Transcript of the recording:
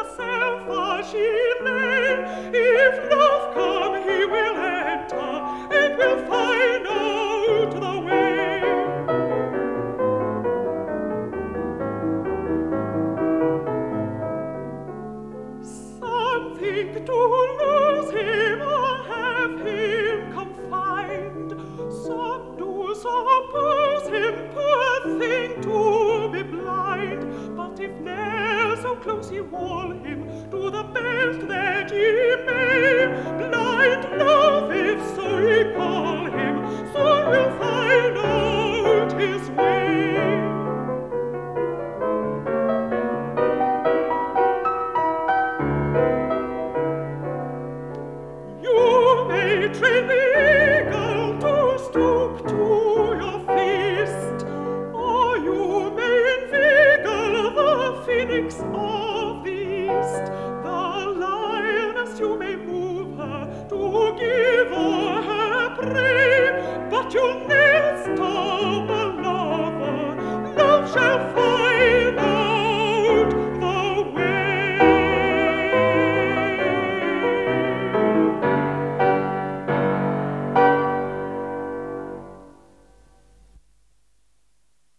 herself as she lay. If love come, he will enter, and will find out the way. Some think to lose him or have him confined. Some do suppose him, poor thing, to be blind. But if ne'er so close ye wall him, do the best that ye may. Blind love, if so ye call him, soon will find out his way. You may train the eagle to stoop to your feast, or you may inveigle the phoenix of the east.